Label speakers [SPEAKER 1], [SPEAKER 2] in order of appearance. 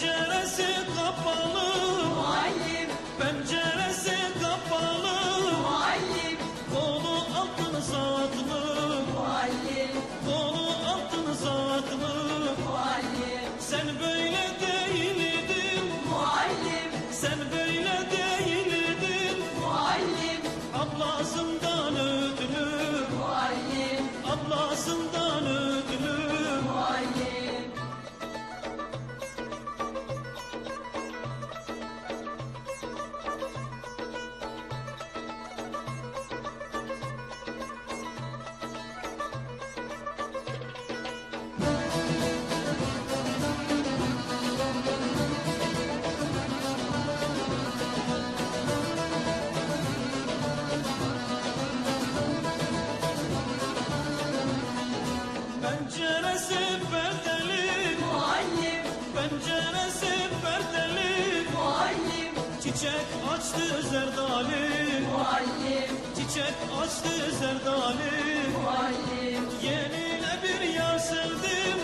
[SPEAKER 1] Penceresi kapalı
[SPEAKER 2] muallim,
[SPEAKER 1] penceresi kapalı
[SPEAKER 2] muallim,
[SPEAKER 1] kolu altın saatlı
[SPEAKER 2] muallim,
[SPEAKER 1] kolu altın saatlı
[SPEAKER 2] muallim,
[SPEAKER 1] sen böyle değildin
[SPEAKER 2] muallim,
[SPEAKER 1] sen böyle değildin
[SPEAKER 2] muallim,
[SPEAKER 1] ablasından ödülü
[SPEAKER 2] muallim,
[SPEAKER 1] ablasından ödülü
[SPEAKER 2] muallim.
[SPEAKER 1] penceresi perdeli
[SPEAKER 2] Muallim,
[SPEAKER 1] penceresi perdeli
[SPEAKER 2] muallim,
[SPEAKER 1] çiçek açtı zerdali
[SPEAKER 2] muallim,
[SPEAKER 1] çiçek açtı zerdali
[SPEAKER 2] muallim,
[SPEAKER 1] yenine bir yar sevdim